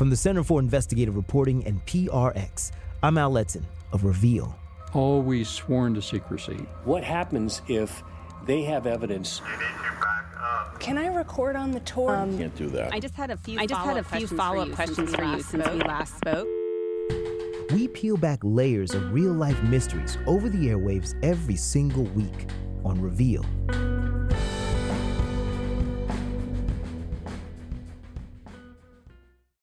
From the Center for Investigative Reporting and PRX, I'm Al Letson of Reveal. Always sworn to secrecy. What happens if they have evidence? Can I record on the tour? Can't do that. I just had a few follow-up questions for you since we last spoke. We peel back layers of real-life mysteries over the airwaves every single week on Reveal.